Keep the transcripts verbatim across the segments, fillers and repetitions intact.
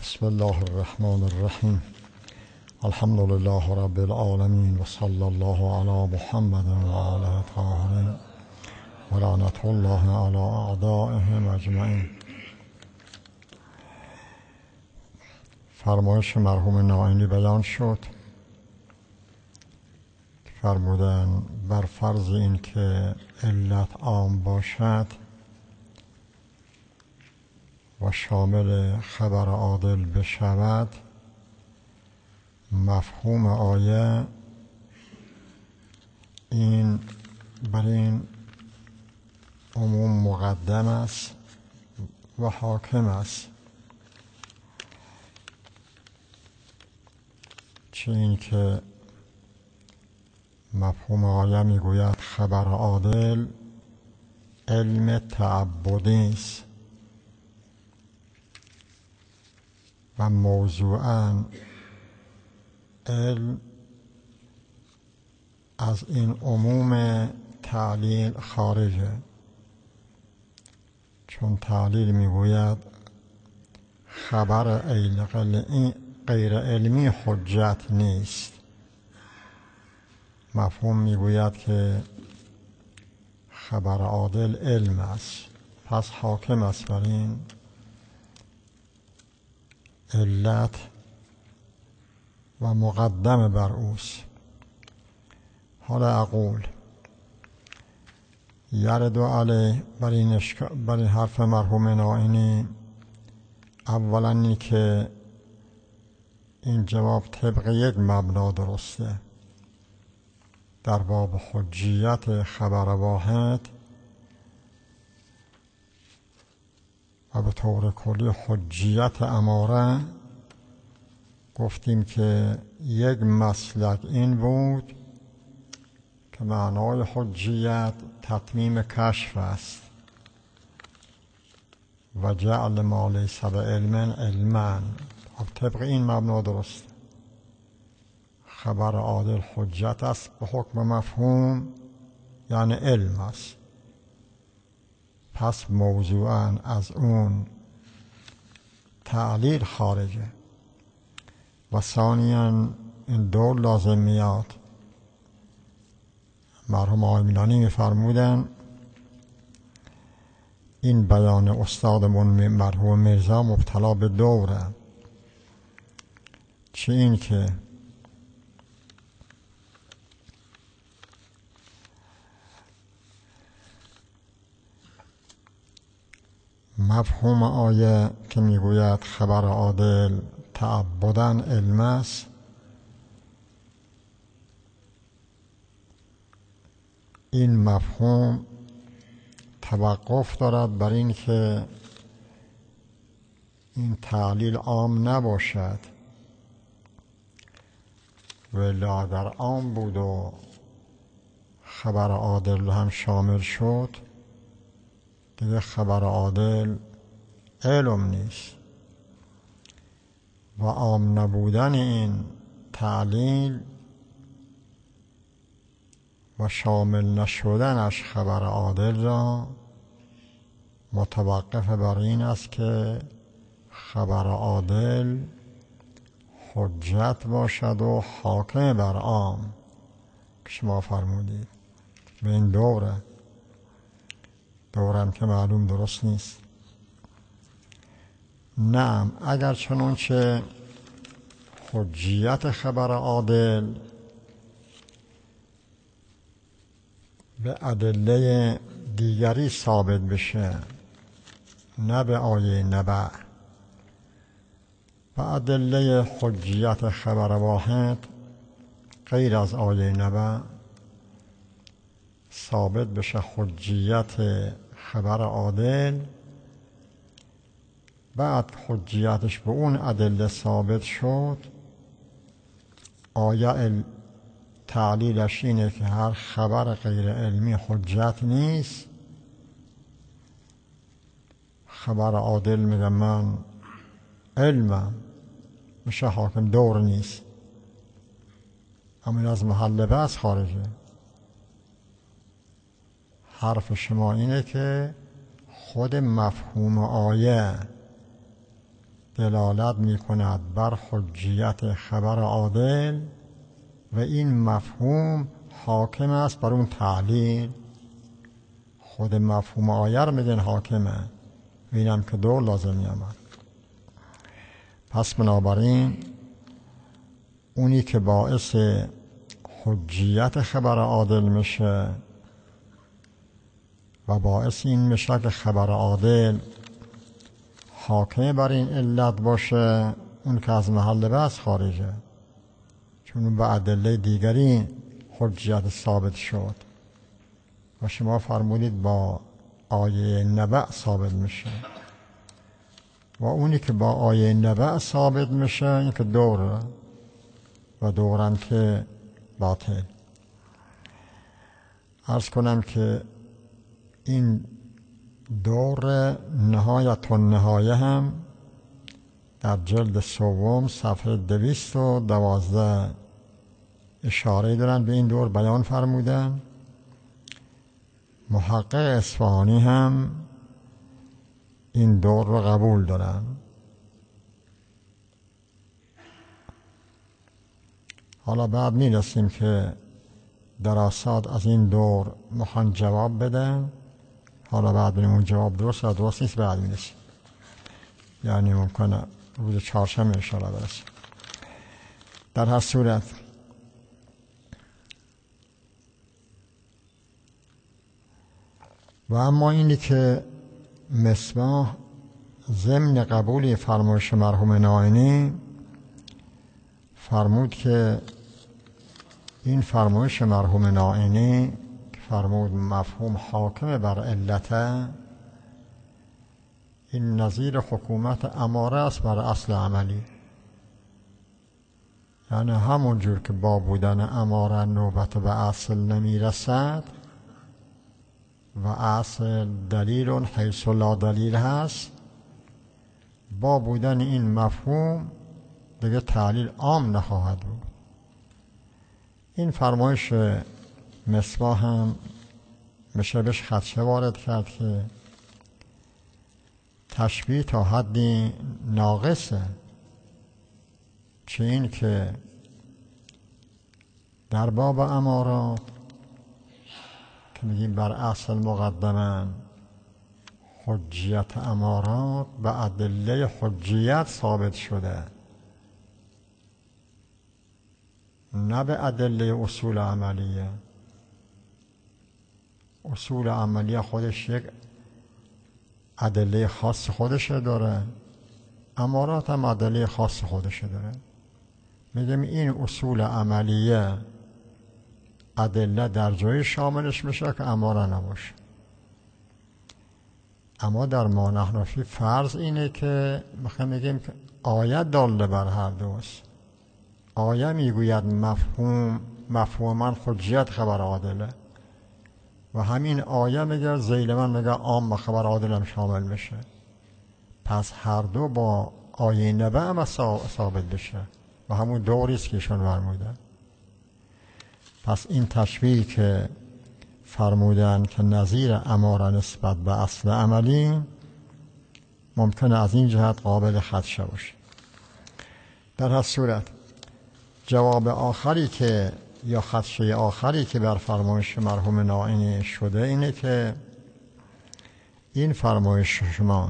بسم الله الرحمن الرحیم. الحمد لله رب العالمین و صلی الله علی محمد و آله الطاهرین و لعنة الله علی اعدائهم اجمعین. فرمایش مرحوم ناینی بیان شد. فرمودن بر فرض این که علت عام باشد و شامل خبر عادل بشود، مفهوم آیه این بر این عموم مقدم است و حاکم است. چه این که مفهوم آیه میگوید خبر عادل علم تعبدی است و موضوعاً علم از این عموم تعلیل خارجه، چون تعلیل میگوید خبر غیر علمی حجت نیست. مفهوم میگوید که خبر عادل علم است، پس حاکم است بر این علت و مقدم بر اوست. حالا اقول یرد علیه بر این, بر این حرف مرحوم ناینی، اولا این که این جواب طبق یک مبنا درسته. در باب حجیت خبر واحد و به طور کلی حجیت اماره گفتیم که یک مسلک این بود که معنای حجیت تتمیم کشف است و جعل ما لیس بعلم علما. طبق این مبنا درست. خبر عادل حجت است به حکم مفهوم، یعنی علم است، پس موضوعاً از اون تعلیل خارجه. و ثانیاً این دور لازم میاد. مرحوم آقای میلانی میفرمودن این بیان استادمون مرحوم میرزا مبتلا به دوره. چه این که مفهوم آیه که میگوید خبر عادل تعبداً علم است، این مفهوم توقف دارد بر این که این تعلیل عام نباشد، ولی اگر عام بود و خبر عادل هم شامل شد، دیگه خبر عادل علم نیست. و عام نبودن این تعلیل و شامل نشدنش خبر عادل را متوقف بر این است که خبر عادل حجت باشد و حاکم بر عام که شما فرمودید. به این دوره دورم که معلوم درست نیست. نعم، اگر چنانچه حجیت خبر عادل به ادله دیگری ثابت بشه، نه به آیه نبع، و ادله حجیت خبر واحد غیر از آیه نبع ثابت بشه حجیت خبر عادل، بعد حجیتش به اون ادله ثابت شد، آیه تعلیلش اینه که هر خبر غیر علمی حجت نیست. خبر عادل میگه من علمم، میشه حاکم، دور نیست. اما از محل بحث خارجه. حرف شما اینه که خود مفهوم آیه دلالت می کند بر حجیت خبر عادل و این مفهوم حاکم است بر اون تعلیل. خود مفهوم آیه رو میگن حاکمه، اینم که دور لازمی آمد. پس بنابراین اونی که باعث حجیت خبر عادل میشه و باعث این میشه که خبر عادل حاکم بر این علت باشه، اون که از محل بحث خارجه، چون به ادله دیگری حجیت ثابت شد و شما فرمودید با آیه نبأ ثابت میشه و اونی که با آیه نبأ ثابت میشه این که دوره و دورن که باطل. عرض کنم که این دور نهایت و نهایه هم در جلد سوم صفحه دویست و دوازده اشاره دارن به این دور بیان فرمودن. محقق اصفهانی هم این دور رو قبول دارن. حالا بعد میرسیم که دراسات از این دور میخوان جواب بدن. حالا بعد بینیم اون جواب درست یا درست نیست، بعد میرسیم، یعنی ممکنه روز چهارشنبه انشاءالله برسیم. در هر صورت و اما اینی که مصباح ضمن قبول فرمایش مرحوم نائینی فرمود که این فرمایش مرحوم نائینی که فرمود مفهوم حاکم بر علته، این نظیر حکومت اماره است بر اصل عملی. یعنی همون جور که با بودن اماره نوبت به اصل نمیرسد و اصل دلیل حیث لا دلیل هست، با بودن این مفهوم دیگه تعلیل عام نخواهد بود. این فرمایش مصباح هم میشه بهش خدشه وارد کرد که تشبیه تا حدی ناقصه، چه این که در باب امارات که میگیم بر اصل مقدمن، حجیت امارات به ادله حجیت ثابت شده، نه به ادله اصول عملیه. اصول عملیه خودش یک ادله خاص خودشه داره، امارات هم ادله خاص خودشه داره. میگم این اصول عملیه ادله در جای شاملش میشه که اماره نباشه. اما در ما نحنفی فرض اینه که میخوایم میگیم که آیه داله بر هر دوست. آیه میگوید مفهوم مفهوما حجیت خبر عادله و همین آیه میگه ذیل من میگه عام و خبر عادل هم شامل میشه. پس هر دو با آیه نبأ هم ثابت بشه و همون دوریست که ایشون فرمودن. پس این تشبیه که فرمودن که نظیر اماره نسبت به اصل عملی ممکنه از این جهت قابل خدشه باشه. در هر صورت جواب آخری که یا خدشه آخری که بر فرمایش مرحوم نائینی شده اینه که این فرمایش شما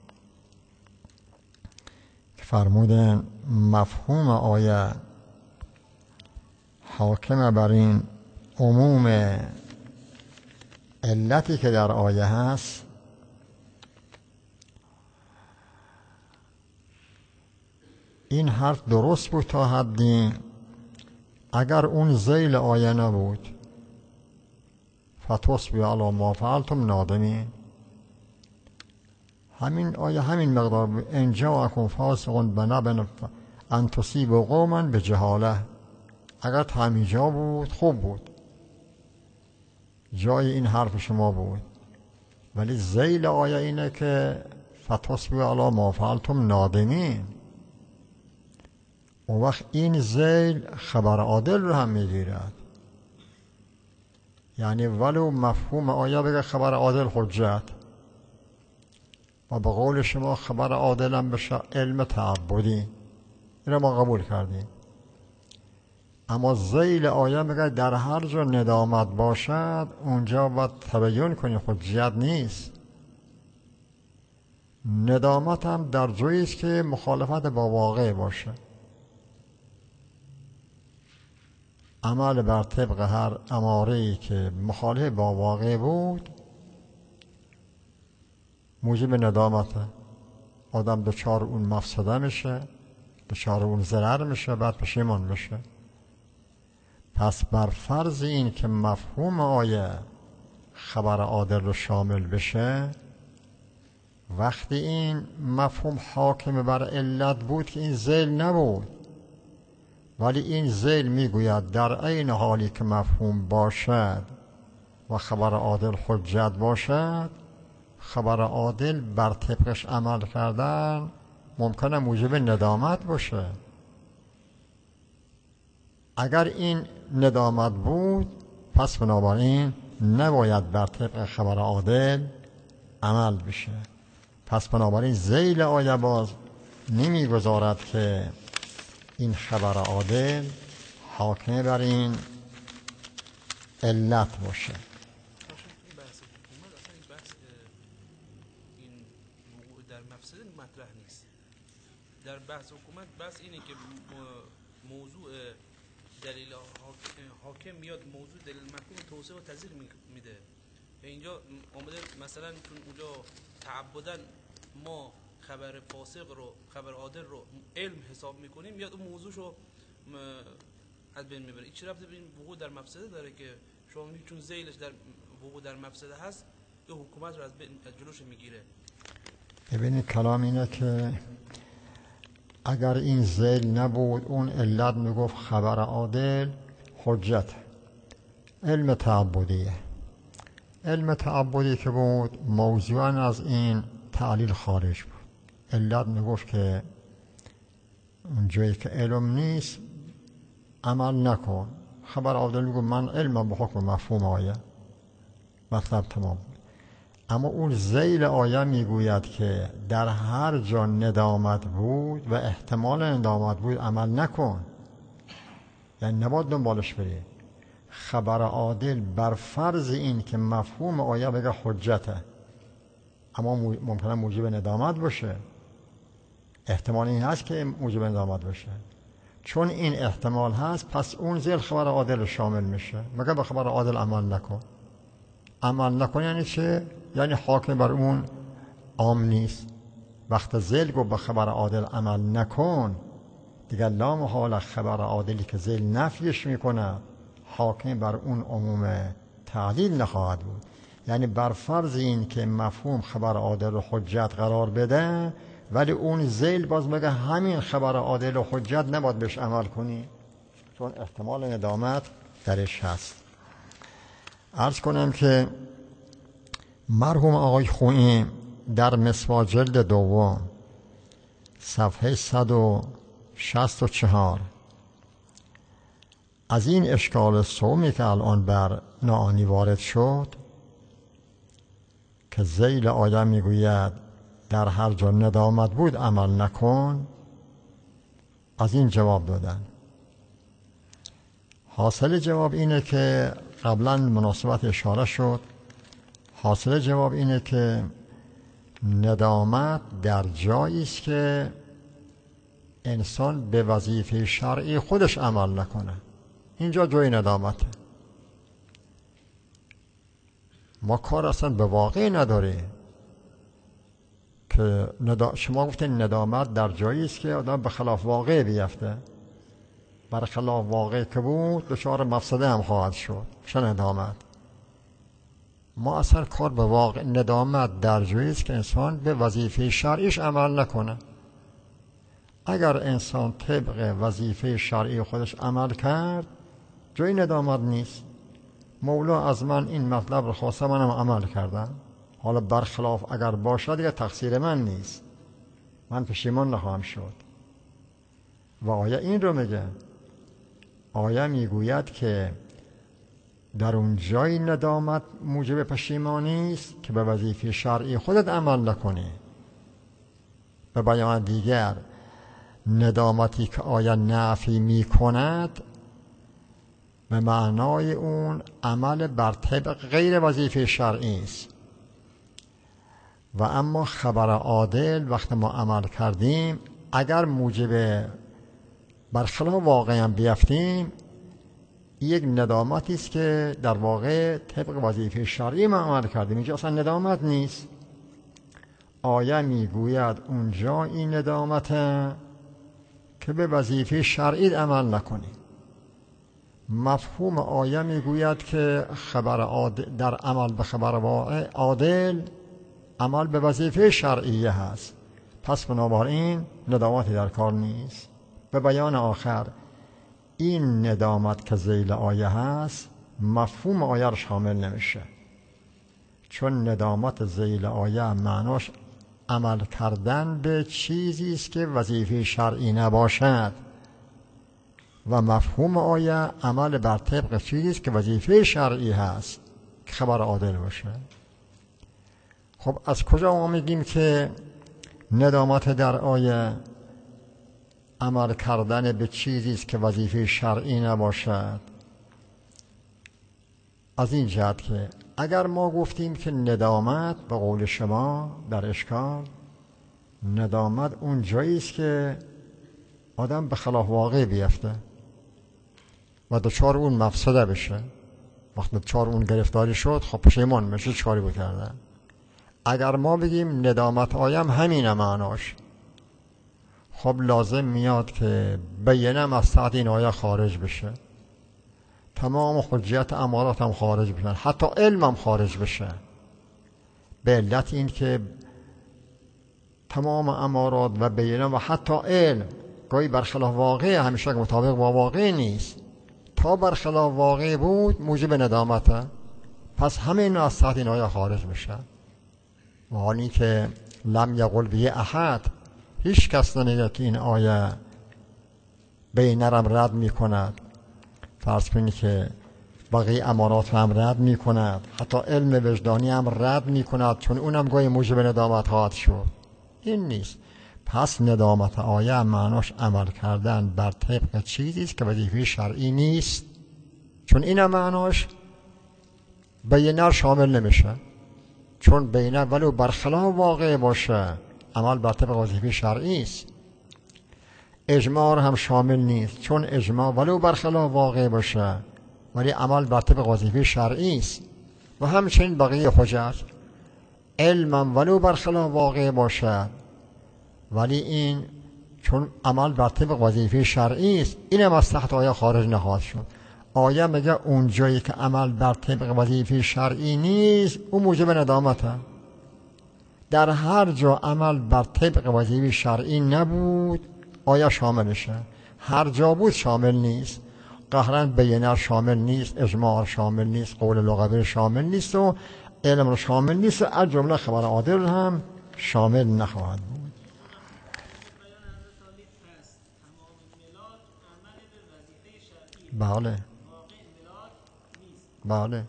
که فرمودن مفهوم آیه حاکم بر این عموم علتی که در آیه هست، این حرف درست بود تا حدی اگر اون ذیل آیه نبود فتصبحوا علی ما فعلتم نادمین. همین آیه همین مقدار بود. ان جاءکم فاسق بنبأ ان تصیبوا قوما بجهاله. اگر تا همین جا بود خوب بود، جای این حرف شما بود، ولی ذیل آیه اینه که فتصبحوا علی ما فعلتم نادمین. اون وقت این ذیل خبر عادل رو هم میگیرد، یعنی ولو مفهوم آیه بگه خبر عادل حجت، و به قول شما خبر عادلم بشه علم تعبدی، این رو ما قبول کردیم. اما ذیل آیه میگه در هر جا ندامت باشد اونجا باید تبیین کنی، حجت نیست. ندامت هم در جایی است که مخالفت با واقع باشه. عمل بر طبق هر اماره‌ای که مخالف با واقع بود موجب ندامته. آدم دچار اون مفسده میشه، دچار اون ضرر میشه، بعد پشیمان میشه. پس بر فرض این که مفهوم آیه خبر عادل رو شامل بشه، وقتی این مفهوم حاکم بر علت بود که این ذیل نبود، ولی این ذیل میگوید در عین حالی که مفهوم باشد و خبر عادل حجت باشد، خبر عادل بر طبقش عمل کردن ممکنه موجب ندامت باشه. اگر این ندامت بود پس بنابراین نباید بر طبق خبر عادل عمل بشه. پس بنابراین ذیل آیه باز نمیگذارد که این خبر عادل حاکم بر این علت باشه. در بحث حکومت بحث اینه که موضوع دلیل حاکم میاد، موضوع دلیل محکوم توسعه و تذییر میده. اینجا اومده مثلا چون اونجا تعبدن ما خبر فاسق رو خبر عادل رو علم حساب میکنیم، میاد اون موضوعشو از بین میبره. این چه ربطی به این وقوع در مفسده داره که شما میگید چون ذیلش در وقوع در مفسده هست این حکومت رو از بین جلوش میگیره؟ ببینید کلام اینه که اگر این ذیل نبود اون علت میگفت خبر عادل حجت. علم تعبدیه، علم تعبدی که بود موضوعا از این تعلیل خارج بود. علت میگفت که اون جایی که علم نیست عمل نکن. خبر عادل میگفت من علم به حکم مفهوم آیه، مطلب تمام بود. اما اون ذیل آیه میگوید که در هر جا ندامت بود و احتمال ندامت بود عمل نکن، یعنی نباید دنبالش بری. خبر عادل بر فرض این که مفهوم آیه بگه حجته، اما ممکنه موجب ندامت باشه. احتمال این هست که موجب ندامت باشه. چون این احتمال هست پس اون ذیل خبر عادل شامل میشه. مگه به خبر عادل عمل نکن. عمل نکن یعنی چه؟ یعنی حاکم بر اون عام نیست. وقت ذیل گفت به خبر عادل عمل نکن، دیگر لا محاله خبر عادلی که ذیل نفیش میکنه حاکم بر اون عموم تعلیل نخواهد بود. یعنی بر فرض این که مفهوم خبر عادل و حجت قرار بده، ولی اون ذیل باز میگه همین خبر عادل و حجت نباید بهش عمل کنی چون احتمال ندامت درش هست. عرض کنم که مرحوم آقای خویی در مصباح جلد دوم صفحه صد و شصت و چهار از این اشکال سومی که الان بر ناآنی وارد شد که ذیل آیه میگوید در هر جا ندامت بود عمل نکن، از این جواب دادن. حاصل جواب اینه که قبلا مناسبت اشاره شد. حاصل جواب اینه که ندامت در جایی است که انسان به وظیفه شرعی خودش عمل نکنه. اینجا جای ندامته. ما کار اصلا به واقع نداره که ندام... شما گفتین ندامت در جایی است که آدم به خلاف واقع بیفته. بر خلاف واقع که بود دچار مفسده هم خواهد شد. چه ندامت؟ ما اصلا کار به واقع ندامت در جایی است که انسان به وظیفه شرعیش عمل نکنه. اگر انسان طبق وظیفه شرعی خودش عمل کرد جای ندامت نیست. مولا از من این مطلب رو خواسته، منم عمل کردم. حالا برخلاف اگر باشد دیگه تقصیر من نیست، من پشیمان نخواهم شد. و آیه این رو میگه. آیه میگوید که در اون جای ندامت موجب پشیمانی است که به وظیفه شرعی خودت عمل نکنی. به بیان دیگر ندامتی که آیه نفی می کند به معنای اون عمل بر طبق غیر وظیفه شرعی است. و اما خبر عادل وقتی ما عمل کردیم اگر موجب برخلاف واقعا بیفتیم یک ندامتی است که در واقع طبق وظیفه شرعی ما عمل کردیم. اینجا اصلا ندامت نیست. آیه میگوید اونجا این ندامته که به وظیفه شرعی عمل نکنی. مفهوم آیه میگوید که خبر عادل در عمل به خبر واقع عادل عمل به وظیفه شرعیه هست، پس بنابراین ندامتی در کار نیست. به بیان آخر این ندامت که ذیل آیه هست مفهوم آیه را شامل نمیشه، چون ندامت ذیل آیه معناش عمل کردن به چیزی است که وظیفه شرعی نباشد و مفهوم آیه عمل بر طبق چیزی است که وظیفه شرعی هست که خبر عادل باشه. خب از کجا ما میگیم که ندامت در آیه عمل کردن به چیزی است که وظیفه شرعی نباشد؟ از این جهت که اگر ما گفتیم که ندامت به قول شما در اشکال، ندامت اون جایی است که آدم به خلاف واقع بیفته و دچار اون مفسده بشه. وقتی دچار اون گرفتاری شد خب پشیمان میشه چه کاری بکردن. اگر ما بگیم ندامت آیم همینه معناش، خب لازم میاد که بینم از تحت این آیه خارج بشه، تمام حجیت امارات هم خارج بشن، حتی علم هم خارج بشه، به علت این که تمام امارات و بینم و حتی علم گاهی برخلاف واقع همیشه مطابق با واقع نیست. تا برخلاف واقع بود موجب ندامته، پس همین از تحت این آیه خارج بشه. و حالی که لم یقل به احد، هیچ کس نمیگه که این آیه بینه را رد می کند، فرض کنید که بقیه امارات هم رد می کند، حتی علم وجدانی هم رد می کند، چون اونم گاهی موجب ندامت خواهد شد. این نیست. پس ندامت آیه معناش عمل کردن بر طبق چیزی است که وظیفه شرعی نیست، چون این معناش بینه شامل نمیشه، چون بینه ولو برخلاف واقع باشه عمل بر طبق وظیفه شرعی است. اجماع هم شامل نیست، چون اجماع ولو برخلاف واقع باشه ولی عمل بر طبق وظیفه شرعی است. و همچنین بقیه حجت، علم ولو برخلاف واقع باشه ولی این چون عمل بر طبق وظیفه شرعی است، اینم از تحت آیه خارج نخواهد شد. آیه میگه اون جایی که عمل بر طبق وظیفه شرعی نیست اون موجب ندامته. در هر جا عمل بر طبق وظیفه شرعی نبود آیه شاملشه، هر جا بود شامل نیست. قهرا بینه شامل نیست، اجماع شامل نیست، قول لغوی شامل نیست و علم شامل نیست و از جمله خبر عادل هم شامل نخواهد بود. بله بله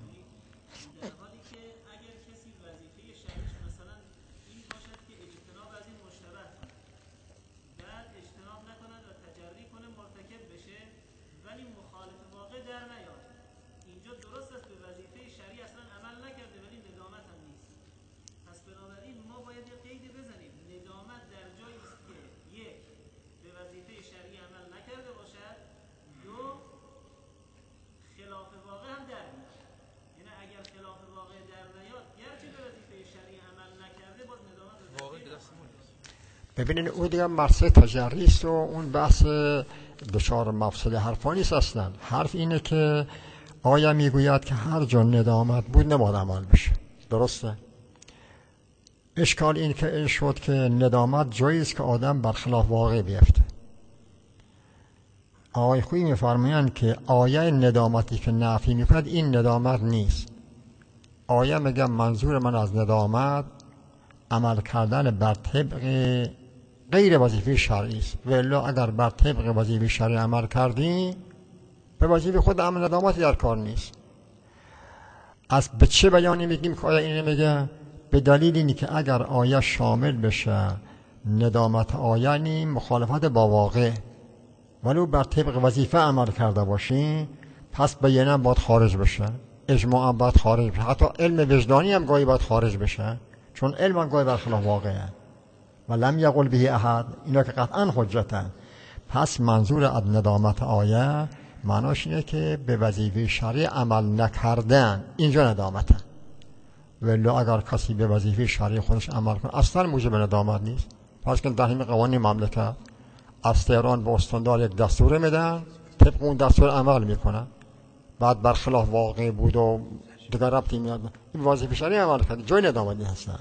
ببینین اون دیگه مرسه تجری است و اون بحث دچار مفسده حرفا نیست. اصلا حرف اینه که آیه میگوید که هر جا ندامت بود نباید عمل بشه. درسته؟ اشکال این که این شد که ندامت جایی است که آدم برخلاف واقع بیفته. آقای خویی میفرمایند که آیه ندامتی که نفی میکند این ندامت نیست. آیه میگه منظور من از ندامت عمل کردن بر طبق غیر وظیفه شرعی است. والا اگر بر طبق وظیفه شرعی عمل کردی به وظیفه خود عمل ندامتی در کار نیست. از به چه بیانی میگیم که آیه اینه میگه؟ به دلیل اینی که اگر آیه شامل بشه ندامت آیه مخالفت با واقع، ولو بر طبق وظیفه عمل کرده باشی پس بینا باید خارج بشه، اجماعا باید خارج بشه، حتی علم وجدانی هم گاهی باید خارج بشه، چون علم هم گاهی برخلاف واقعه. و لم یقل به احد، اینا که قطعا حجتن. پس منظور از ندامت آیه معناش اینه که به وظیفه شرعی عمل نکردن، اینجا ندامته. ولی اگر کسی به وظیفه شرعی خودش عمل کنه اصلا موجب ندامت نیست. پس که در همین قوانین مملکت از تهران به استاندار یک دستور میدن، طبق اون دستور عمل میکنن، بعد برخلاف واقع بود و دیگر ربطی میاد، این وظیفه شرعی عمل کرد، جای ندامت نیست هستن.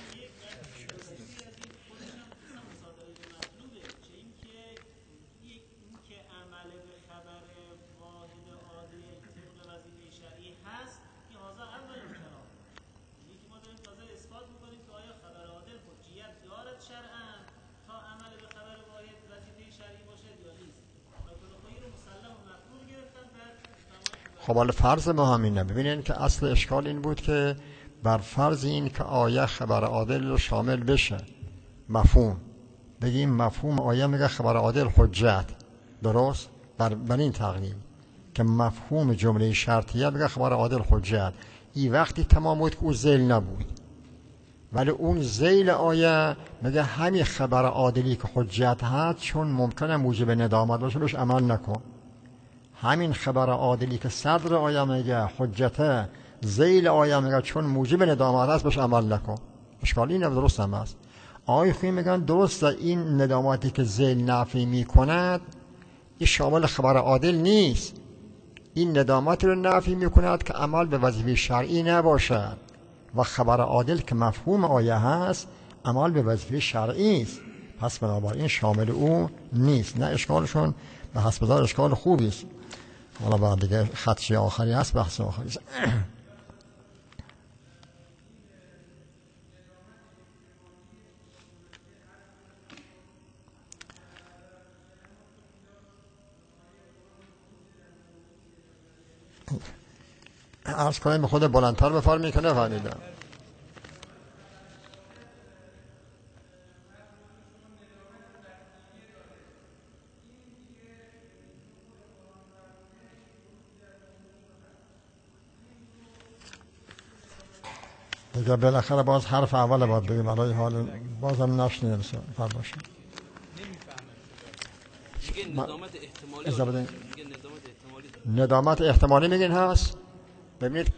خب حالا فرض ما همینه. ببینین که اصل اشکال این بود که بر فرض این که آیه خبر عادل رو شامل بشه، مفهوم بگیم مفهوم آیه میگه خبر عادل حجت، درست؟ بر, بر این تقریب که مفهوم جمله شرطیه میگه خبر عادل حجت، این وقتی تمام بود که اون ذیل نبود، ولی اون ذیل آیه میگه همین خبر عادلی که حجت هست چون ممکنه موجب ندامت باشه بهش عمل نکن. همین خبر عادلی که صدر آیه میگه حجته، ذیل آیه میگه چون موجب ندامت هست بهش عمل نکن. اشکالی اینه، درست هم هست. آیه خوی میگن درسته این ندامتی که ذیل نفی میکند این شامل خبر عادل نیست، این ندامت رو نفی میکند که عمل به وظیفه شرعی نباشد، و خبر عادل که مفهوم آیه هست عمل به وظیفه شرعی است، پس بنابراین شامل او نیست. نه اشکالشون به حسب ظاهر اشکال خوبی است. حالا بعد دیگه خدشه آخری هست، بحث آخری است. عرض کنیم به خود بلندتر بفرمایید که نفهمیدم. دیگه بالاخره باز حرف اول باید بگیم، برای حال بازم نشنیدم فرمایش. نمیفهمم. ندامت احتمالی. ندامت احتمالی میگین هست؟ ببینید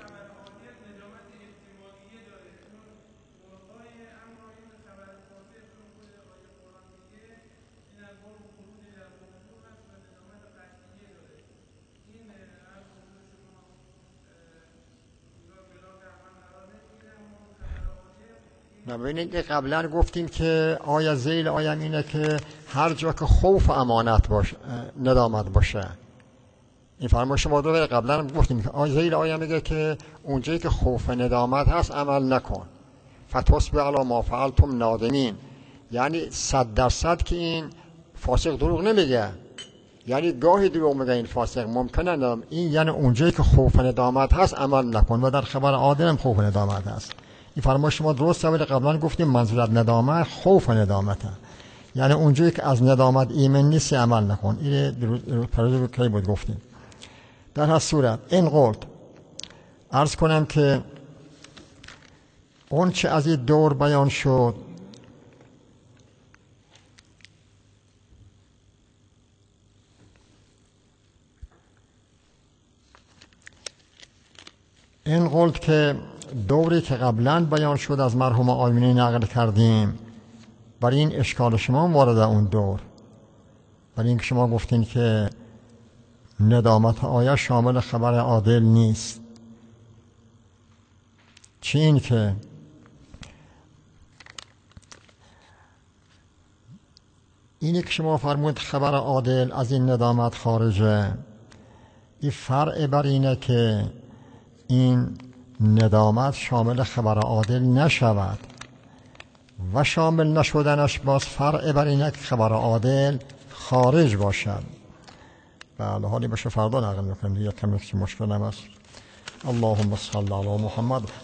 ببینید قبلا گفتیم که آیا ذیل آیه اینه که هر جا که خوف امانت باشه ندامت باشه. این فرمایش ما رو قبلا گفتیم که آیا ذیل آیه میگه که اونجایی که خوف ندامت هست عمل نکن، فتصبح علی ما فعلتم نادمین. یعنی صد درصد که این فاسق دروغ نمیگه، یعنی گاهی دروغ میگه این فاسق، ممکنه ندام. این یعنی اونجایی که خوف ندامت هست عمل نکن، و در خبر عادل هم خوف ندامت هست. این فرمایش ما درسته، ولی قبلا گفتیم منظور از ندامت خوف ندامته، یعنی اونجایی که از ندامت ایمن نیستی عمل نکن. این درست پرده کی بود گفتیم. در هر صورت این قول عرض کنم که اون چه از این دور بیان شد این قول که دوری که قبلا بیان شد از مرحوم آیینی نقل کردیم، برای این اشکال شما وارد اون دور، برای این که شما گفتین که ندامت آیه شامل خبر عادل نیست. چی این که اینی که شما فرمود خبر عادل از این ندامت خارجه، این فرع بر اینه که این ندامت شامل خبر عادل نشود، و شامل نشدنش باز فرع بر اینه که خبر عادل خارج باشد. بله حالی باشه فردا نقل میکنیم دیگه، کمی مشکل هم هست. اللهم صل علی محمد.